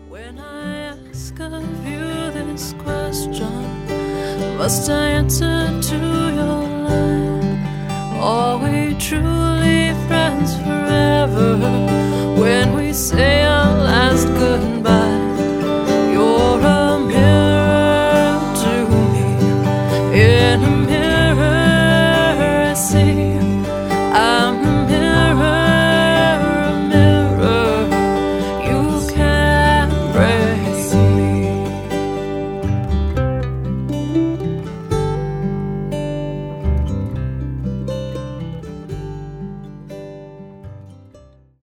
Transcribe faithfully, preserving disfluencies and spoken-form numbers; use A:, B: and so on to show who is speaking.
A: When I ask of you this question, must I answer to your line? Are we truly